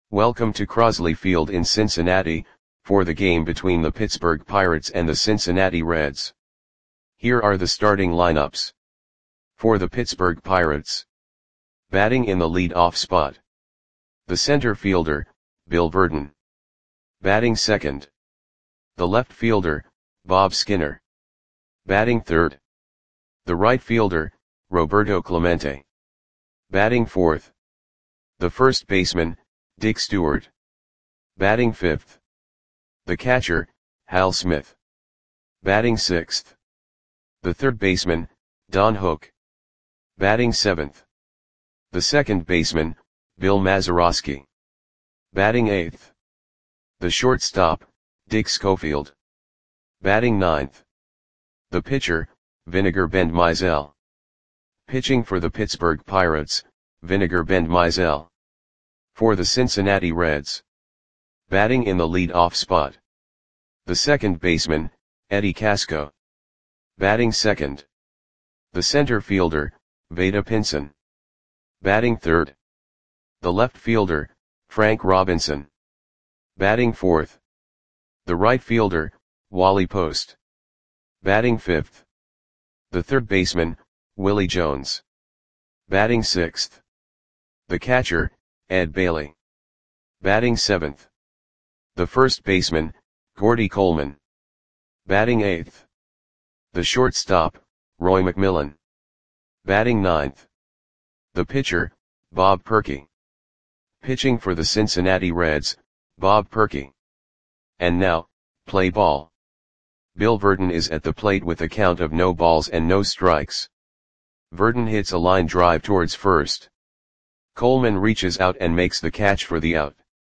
Welcome to Crosley Field in Cincinnati, for the game between the Pittsburgh Pirates and the Cincinnati Reds. Here are the starting lineups. For the Pittsburgh Pirates. Batting in the lead-off spot. The center fielder, Bill Virdon. Batting second. The left fielder, Bob Skinner. Batting third. The right fielder, Roberto Clemente. Batting fourth. The first baseman, Dick Stewart. Batting fifth. The catcher, Hal Smith. Batting sixth. The third baseman, Don Hook. Batting seventh. The second baseman, Bill Mazeroski. Batting eighth. The shortstop, Dick Schofield. Batting ninth. The pitcher, Vinegar Bend Mizell. Pitching for the Pittsburgh Pirates, Vinegar Bend Mizell. For the Cincinnati Reds. Batting in the lead-off spot. The second baseman, Eddie Casco. Batting second. The center fielder, Vada Pinson. Batting third. The left fielder, Frank Robinson. Batting fourth. The right fielder, Wally Post. Batting fifth. The third baseman, Willie Jones. Batting sixth. The catcher, Ed Bailey. Batting seventh. The first baseman, Gordy Coleman. Batting eighth. The shortstop, Roy McMillan. Batting ninth. The pitcher, Bob Perky. Pitching for the Cincinnati Reds, Bob Perky. And now, play ball. Bill Virdon is at the plate with a count of no balls and no strikes. Virdon hits a line drive towards first. Coleman reaches out and makes the catch for the out.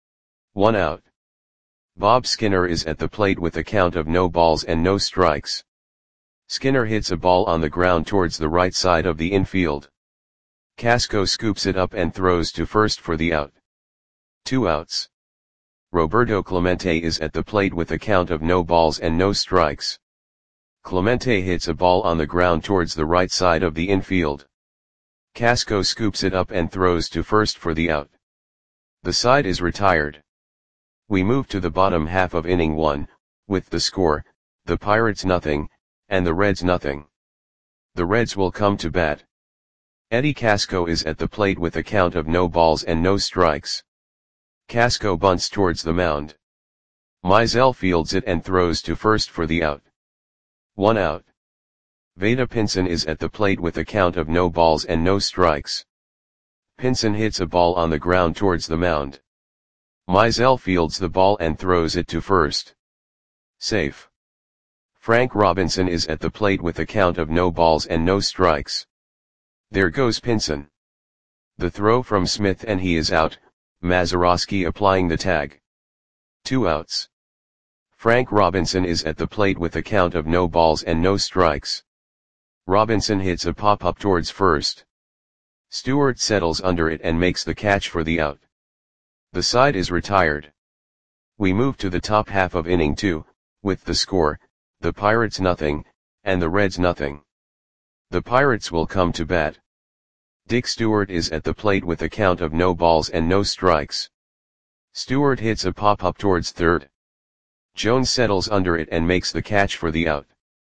1 out. Bob Skinner is at the plate with a count of no balls and no strikes. Skinner hits a ball on the ground towards the right side of the infield. Casco scoops it up and throws to first for the out. 2 outs. Roberto Clemente is at the plate with a count of no balls and no strikes. Clemente hits a ball on the ground towards the right side of the infield. Casco scoops it up and throws to first for the out. The side is retired. We move to the bottom half of inning 1, with the score, the Pirates nothing, and the Reds nothing. The Reds will come to bat. Eddie Casco is at the plate with a count of no balls and no strikes. Casco bunts towards the mound. Mizell fields it and throws to first for the out. 1 out. Vada Pinson is at the plate with a count of no balls and no strikes. Pinson hits a ball on the ground towards the mound. Mizell fields the ball and throws it to first. Safe. Frank Robinson is at the plate with a count of no balls and no strikes. There goes Pinson. The throw from Smith and he is out, Mazeroski applying the tag. 2 outs. Frank Robinson is at the plate with a count of no balls and no strikes. Robinson hits a pop-up towards first. Stewart settles under it and makes the catch for the out. The side is retired. We move to the top half of inning 2, with the score, the Pirates nothing, and the Reds nothing. The Pirates will come to bat. Dick Stewart is at the plate with a count of no balls and no strikes. Stewart hits a pop-up towards third. Jones settles under it and makes the catch for the out.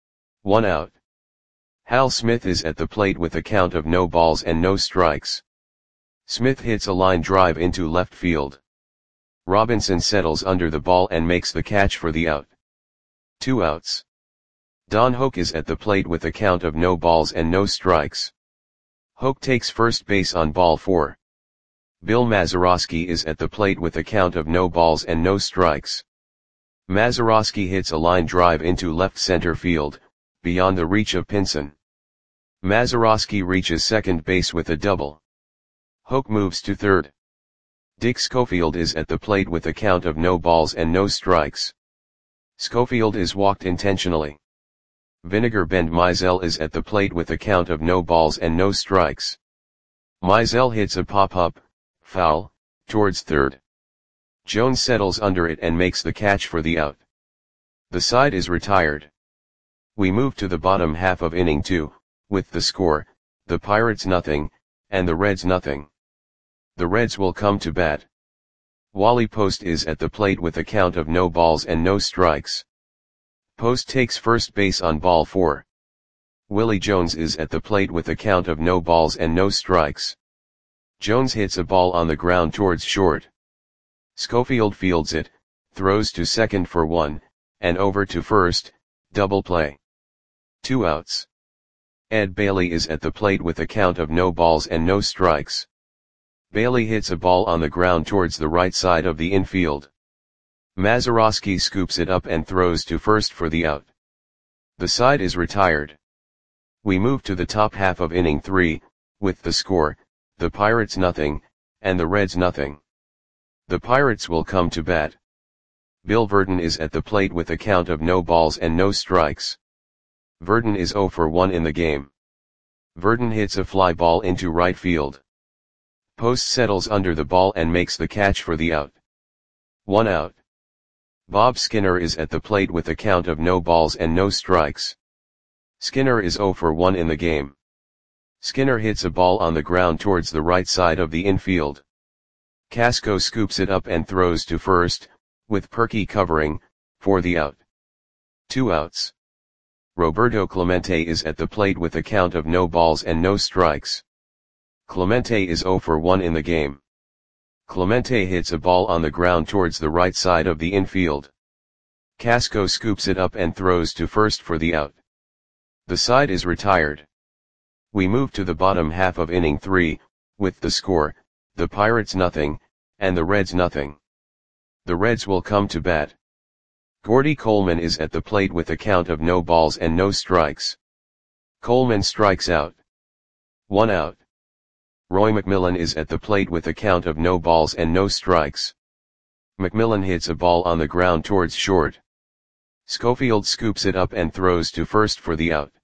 1 out. Hal Smith is at the plate with a count of no balls and no strikes. Smith hits a line drive into left field. Robinson settles under the ball and makes the catch for the out. 2 outs. Don Hook is at the plate with a count of no balls and no strikes. Hook takes first base on ball 4. Bill Mazeroski is at the plate with a count of no balls and no strikes. Mazeroski hits a line drive into left center field, beyond the reach of Pinson. Mazeroski reaches second base with a double. Hook moves to third. Dick Schofield is at the plate with a count of no balls and no strikes. Schofield is walked intentionally. Vinegar Bend Mizell is at the plate with a count of no balls and no strikes. Mizell hits a pop-up, foul, towards third. Jones settles under it and makes the catch for the out. The side is retired. We move to the bottom half of inning 2, with the score, the Pirates nothing, and the Reds nothing. The Reds will come to bat. Wally Post is at the plate with a count of no balls and no strikes. Post takes first base on ball 4. Willie Jones is at the plate with a count of no balls and no strikes. Jones hits a ball on the ground towards short. Schofield fields it, throws to second for 1, and over to first, double play. 2 outs. Ed Bailey is at the plate with a count of no balls and no strikes. Bailey hits a ball on the ground towards the right side of the infield. Mazeroski scoops it up and throws to first for the out. The side is retired. We move to the top half of inning 3, with the score, the Pirates nothing, and the Reds nothing. The Pirates will come to bat. Bill Verdon is at the plate with a count of no balls and no strikes. Verdon is 0 for 1 in the game. Verdon hits a fly ball into right field. Post settles under the ball and makes the catch for the out. 1 out. Bob Skinner is at the plate with a count of no balls and no strikes. Skinner is 0 for 1 in the game. Skinner hits a ball on the ground towards the right side of the infield. Casco scoops it up and throws to first, with Perky covering, for the out. 2 outs. Roberto Clemente is at the plate with a count of no balls and no strikes. Clemente is 0 for 1 in the game. Clemente hits a ball on the ground towards the right side of the infield. Casco scoops it up and throws to first for the out. The side is retired. We move to the bottom half of inning 3, with the score, the Pirates nothing, and the Reds nothing. The Reds will come to bat. Gordy Coleman is at the plate with a count of no balls and no strikes. Coleman strikes out. 1 out. Roy McMillan is at the plate with a count of no balls and no strikes. McMillan hits a ball on the ground towards short. Schofield scoops it up and throws to first for the out.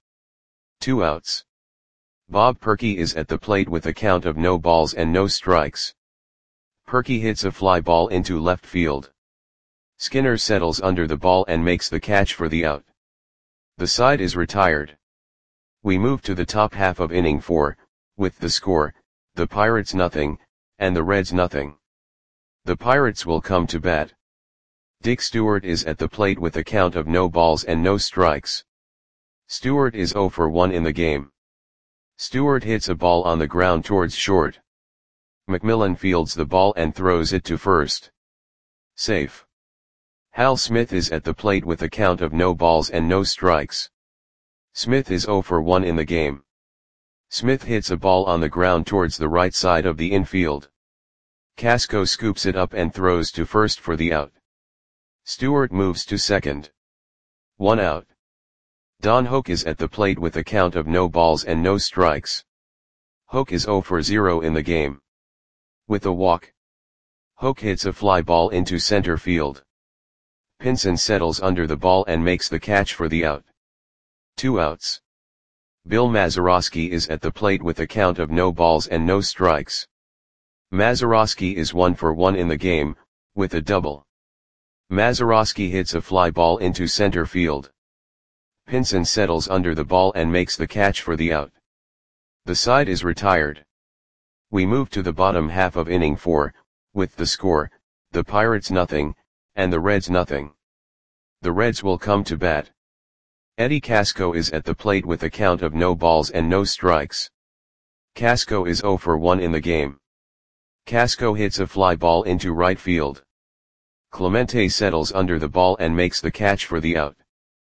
2 outs. Bob Perky is at the plate with a count of no balls and no strikes. Perky hits a fly ball into left field. Skinner settles under the ball and makes the catch for the out. The side is retired. We move to the top half of inning 4, with the score, the Pirates nothing, and the Reds nothing. The Pirates will come to bat. Dick Stewart is at the plate with a count of no balls and no strikes. Stewart is 0 for 1 in the game. Stewart hits a ball on the ground towards short. McMillan fields the ball and throws it to first. Safe. Hal Smith is at the plate with a count of no balls and no strikes. Smith is 0 for 1 in the game. Smith hits a ball on the ground towards the right side of the infield. Casco scoops it up and throws to first for the out. Stewart moves to second. 1 out. Don Hoke is at the plate with a count of no balls and no strikes. Hoke is 0 for 0 in the game. With a walk. Hoke hits a fly ball into center field. Pinson settles under the ball and makes the catch for the out. 2 outs. Bill Mazeroski is at the plate with a count of no balls and no strikes. Mazeroski is 1 for 1 in the game, with a double. Mazeroski hits a fly ball into center field. Pinson settles under the ball and makes the catch for the out. The side is retired. We move to the bottom half of inning 4, with the score, the Pirates nothing, and the Reds nothing. The Reds will come to bat. Eddie Casco is at the plate with a count of no balls and no strikes. Casco is 0 for 1 in the game. Casco hits a fly ball into right field. Clemente settles under the ball and makes the catch for the out.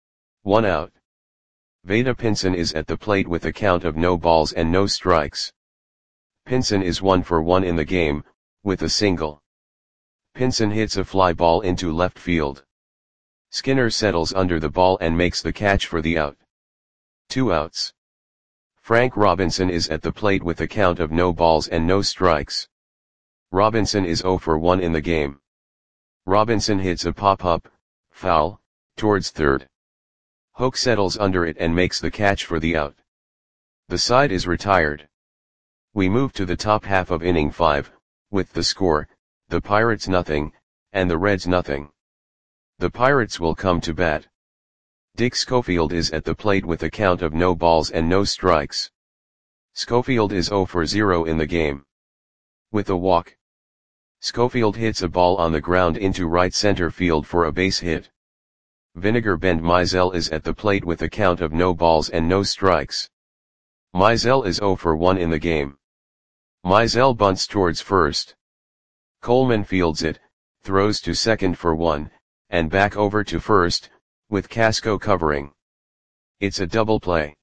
1 out. Vada Pinson is at the plate with a count of no balls and no strikes. Pinson is 1 for 1 in the game, with a single. Pinson hits a fly ball into left field. Skinner settles under the ball and makes the catch for the out. 2 outs. Frank Robinson is at the plate with a count of no balls and no strikes. Robinson is 0 for 1 in the game. Robinson hits a pop-up, foul, towards third. Hoke settles under it and makes the catch for the out. The side is retired. We move to the top half of inning 5, with the score, the Pirates nothing, and the Reds nothing. The Pirates will come to bat. Dick Schofield is at the plate with a count of no balls and no strikes. Schofield is 0 for 0 in the game. With a walk. Schofield hits a ball on the ground into right center field for a base hit. Vinegar Bend Mizell is at the plate with a count of no balls and no strikes. Mizell is 0 for 1 in the game. Mizell bunts towards first. Coleman fields it, throws to second for 1, and back over to first, with Casco covering. It's a double play.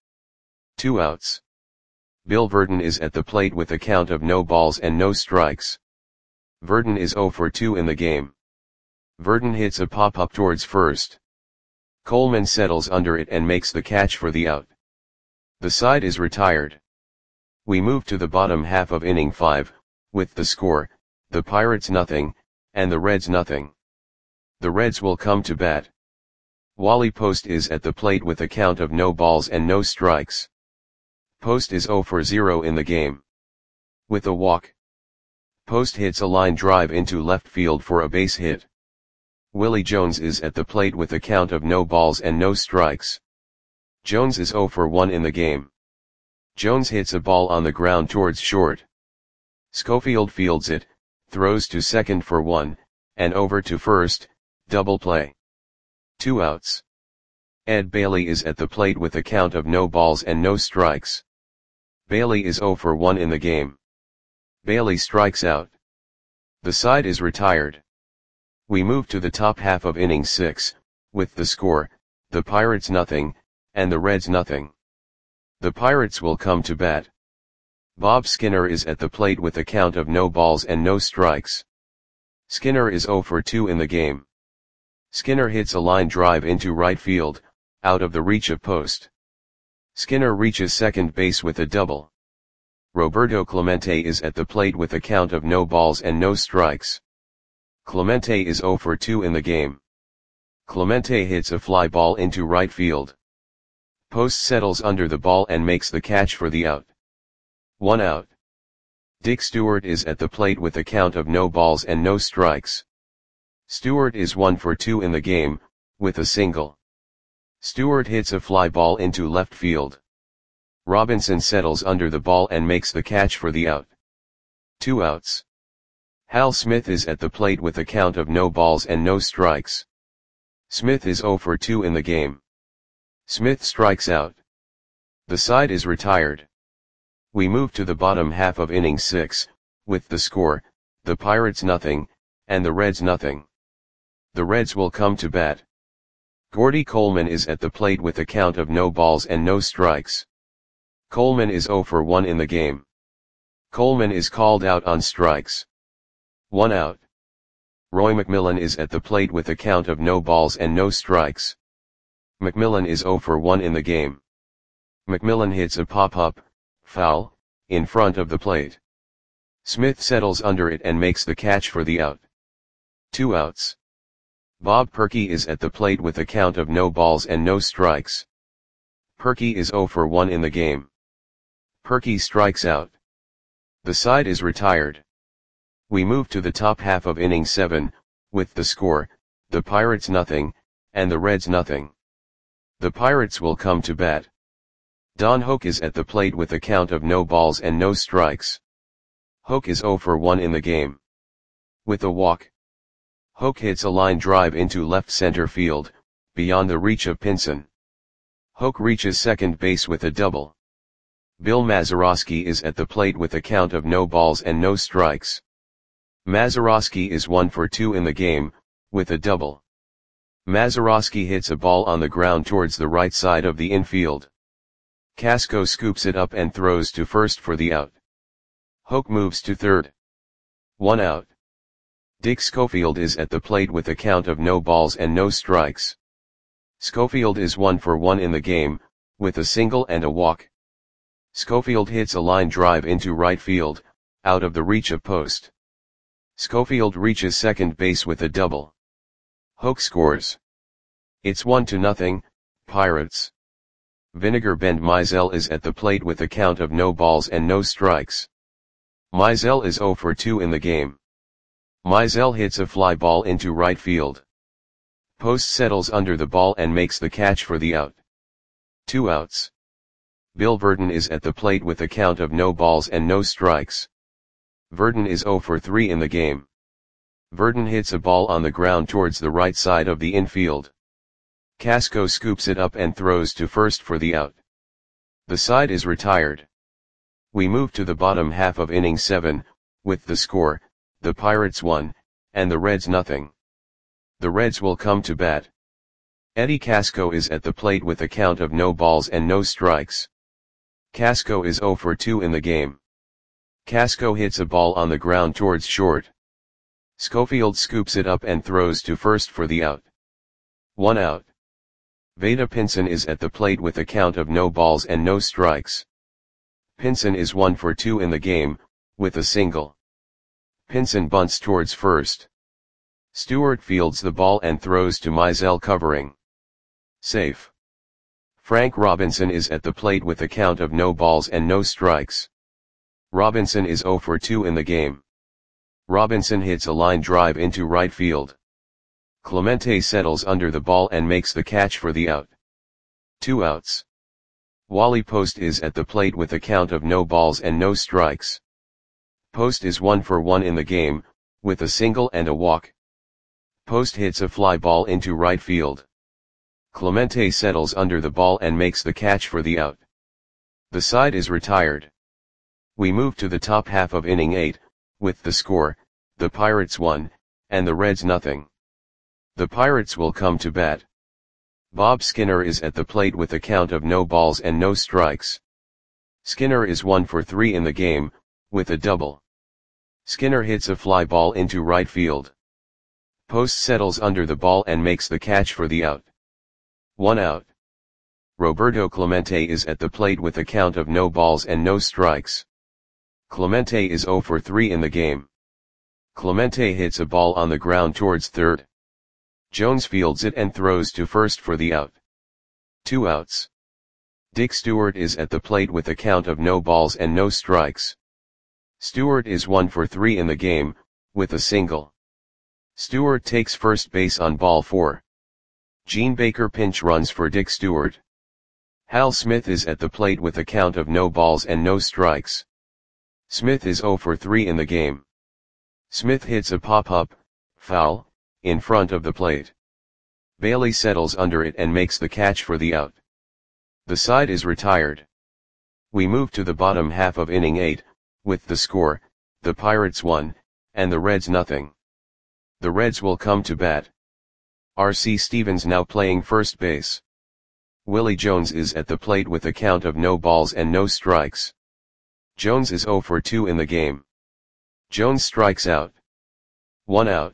2 outs. Bill Verdon is at the plate with a count of no balls and no strikes. Verdon is 0 for 2 in the game. Verdon hits a pop-up towards first. Coleman settles under it and makes the catch for the out. The side is retired. We move to the bottom half of inning 5, with the score, the Pirates nothing, and the Reds nothing. The Reds will come to bat. Wally Post is at the plate with a count of no balls and no strikes. Post is 0 for 0 in the game. With a walk. Post hits a line drive into left field for a base hit. Willie Jones is at the plate with a count of no balls and no strikes. Jones is 0 for 1 in the game. Jones hits a ball on the ground towards short. Schofield fields it, throws to second for 1, and over to first, double play. 2 outs. Ed Bailey is at the plate with a count of no balls and no strikes. Bailey is 0 for 1 in the game. Bailey strikes out. The side is retired. We move to the top half of inning 6, with the score, the Pirates nothing, and the Reds nothing. The Pirates will come to bat. Bob Skinner is at the plate with a count of no balls and no strikes. Skinner is 0 for 2 in the game. Skinner hits a line drive into right field, out of the reach of Post. Skinner reaches second base with a double. Roberto Clemente is at the plate with a count of no balls and no strikes. Clemente is 0 for 2 in the game. Clemente hits a fly ball into right field. Post settles under the ball and makes the catch for the out. 1 out. Dick Stewart is at the plate with a count of no balls and no strikes. Stewart is 1 for 2 in the game, with a single. Stewart hits a fly ball into left field. Robinson settles under the ball and makes the catch for the out. 2 outs. Hal Smith is at the plate with a count of no balls and no strikes. Smith is 0 for 2 in the game. Smith strikes out. The side is retired. We move to the bottom half of inning 6, with the score, the Pirates nothing, and the Reds nothing. The Reds will come to bat. Gordy Coleman is at the plate with a count of no balls and no strikes. Coleman is 0 for 1 in the game. Coleman is called out on strikes. 1 out. Roy McMillan is at the plate with a count of no balls and no strikes. McMillan is 0 for 1 in the game. McMillan hits a pop-up, foul, in front of the plate. Smith settles under it and makes the catch for the out. 2 outs. Bob Perky is at the plate with a count of no balls and no strikes. Perky is 0 for 1 in the game. Perky strikes out. The side is retired. We move to the top half of inning 7, with the score, the Pirates nothing, and the Reds nothing. The Pirates will come to bat. Don Hoke is at the plate with a count of no balls and no strikes. Hoke is 0 for 1 in the game. With a walk. Hoke hits a line drive into left center field, beyond the reach of Pinson. Hoke reaches second base with a double. Bill Mazeroski is at the plate with a count of no balls and no strikes. Mazeroski is 1 for 2 in the game, with a double. Mazeroski hits a ball on the ground towards the right side of the infield. Casco scoops it up and throws to first for the out. Hoke moves to third. 1 out. Dick Schofield is at the plate with a count of no balls and no strikes. Schofield is 1 for 1 in the game, with a single and a walk. Schofield hits a line drive into right field, out of the reach of Post. Schofield reaches second base with a double. Hoke scores. It's 1-0, Pirates. Vinegar Bend Mizell is at the plate with a count of no balls and no strikes. Mizell is 0 for 2 in the game. Mizell hits a fly ball into right field. Post settles under the ball and makes the catch for the out. 2 outs. Bill Verdon is at the plate with a count of no balls and no strikes. Verdon is 0 for 3 in the game. Verdon hits a ball on the ground towards the right side of the infield. Casco scoops it up and throws to first for the out. The side is retired. We move to the bottom half of inning 7, with the score, the Pirates 1, and the Reds nothing. The Reds will come to bat. Eddie Casco is at the plate with a count of no balls and no strikes. Casco is 0 for 2 in the game. Casco hits a ball on the ground towards short. Schofield scoops it up and throws to first for the out. 1 out. Vada Pinson is at the plate with a count of no balls and no strikes. Pinson is 1 for 2 in the game, with a single. Pinson bunts towards first. Stewart fields the ball and throws to Mizell covering. Safe. Frank Robinson is at the plate with a count of no balls and no strikes. Robinson is 0 for 2 in the game. Robinson hits a line drive into right field. Clemente settles under the ball and makes the catch for the out. 2 outs. Wally Post is at the plate with a count of no balls and no strikes. Post is 1 for 1 in the game, with a single and a walk. Post hits a fly ball into right field. Clemente settles under the ball and makes the catch for the out. The side is retired. We move to the top half of inning 8, with the score, the Pirates 1, and the Reds nothing. The Pirates will come to bat. Bob Skinner is at the plate with a count of no balls and no strikes. Skinner is 1 for 3 in the game, with a double. Skinner hits a fly ball into right field. Post settles under the ball and makes the catch for the out. 1 out. Roberto Clemente is at the plate with a count of no balls and no strikes. Clemente is 0 for 3 in the game. Clemente hits a ball on the ground towards third. Jones fields it and throws to first for the out. 2 outs. Dick Stewart is at the plate with a count of no balls and no strikes. Stewart is 1 for 3 in the game, with a single. Stewart takes first base on ball 4. Gene Baker pinch runs for Dick Stewart. Hal Smith is at the plate with a count of no balls and no strikes. Smith is 0 for 3 in the game. Smith hits a pop-up, foul, in front of the plate. Bailey settles under it and makes the catch for the out. The side is retired. We move to the bottom half of inning 8, with the score, the Pirates 1, and the Reds nothing. The Reds will come to bat. R.C. Stevens now playing first base. Willie Jones is at the plate with a count of no balls and no strikes. Jones is 0 for 2 in the game. Jones strikes out. 1 out.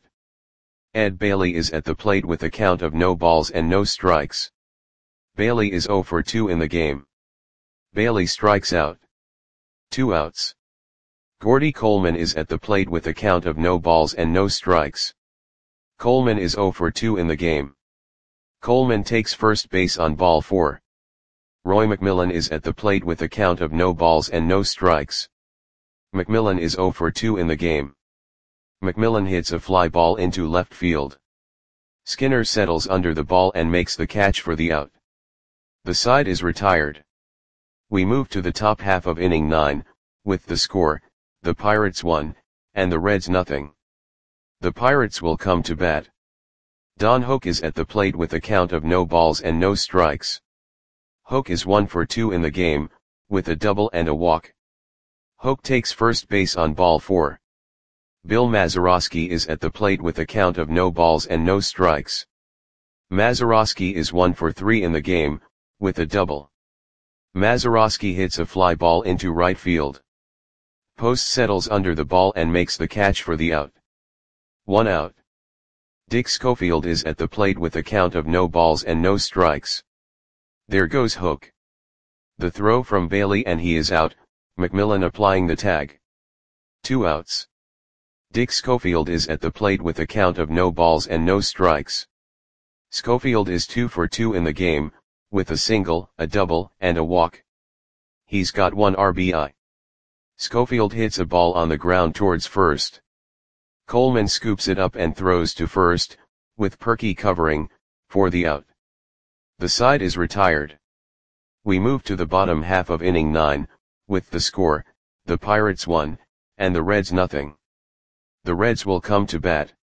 Ed Bailey is at the plate with a count of no balls and no strikes. Bailey is 0 for 2 in the game. Bailey strikes out. 2 outs. Gordy Coleman is at the plate with a count of no balls and no strikes. Coleman is 0 for 2 in the game. Coleman takes first base on ball 4. Roy McMillan is at the plate with a count of no balls and no strikes. McMillan is 0 for 2 in the game. McMillan hits a fly ball into left field. Skinner settles under the ball and makes the catch for the out. The side is retired. We move to the top half of inning 9, with the score, the Pirates 1, and the Reds nothing. The Pirates will come to bat. Don Hoak is at the plate with a count of no balls and no strikes. Hoak is 1 for 2 in the game, with a double and a walk. Hoak takes first base on ball 4. Bill Mazeroski is at the plate with a count of no balls and no strikes. Mazeroski is 1 for 3 in the game, with a double. Mazeroski hits a fly ball into right field. Post settles under the ball and makes the catch for the out. 1 out. Dick Schofield is at the plate with a count of no balls and no strikes. There goes Hook. The throw from Bailey and he is out, McMillan applying the tag. 2 outs. Dick Schofield is at the plate with a count of no balls and no strikes. Schofield is 2 for 2 in the game, with a single, a double, and a walk. He's got 1 RBI. Schofield hits a ball on the ground towards first. Coleman scoops it up and throws to first, with Perky covering, for the out. The side is retired. We move to the bottom half of inning 9, with the score, the Pirates 1, and the Reds nothing. The Reds will come to bat.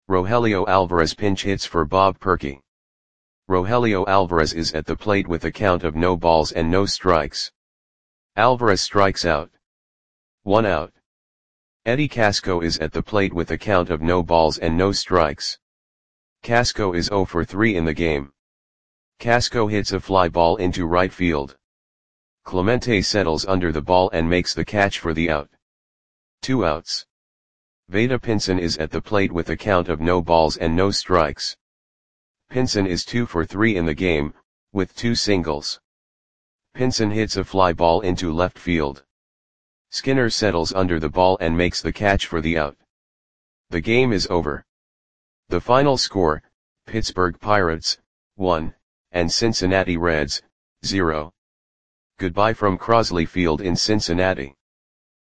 Rogelio Alvarez pinch hits for Bob Perkey. Rogelio Alvarez is at the plate with a count of no balls and no strikes. Alvarez strikes out. 1 out. Eddie Casco is at the plate with a count of no balls and no strikes. Casco is 0 for 3 in the game. Casco hits a fly ball into right field. Clemente settles under the ball and makes the catch for the out. 2 outs. Vada Pinson is at the plate with a count of no balls and no strikes. Pinson is 2 for 3 in the game, with 2 singles. Pinson hits a fly ball into left field. Skinner settles under the ball and makes the catch for the out. The game is over. The final score, Pittsburgh Pirates, 1, and Cincinnati Reds, 0. Goodbye from Crosley Field in Cincinnati.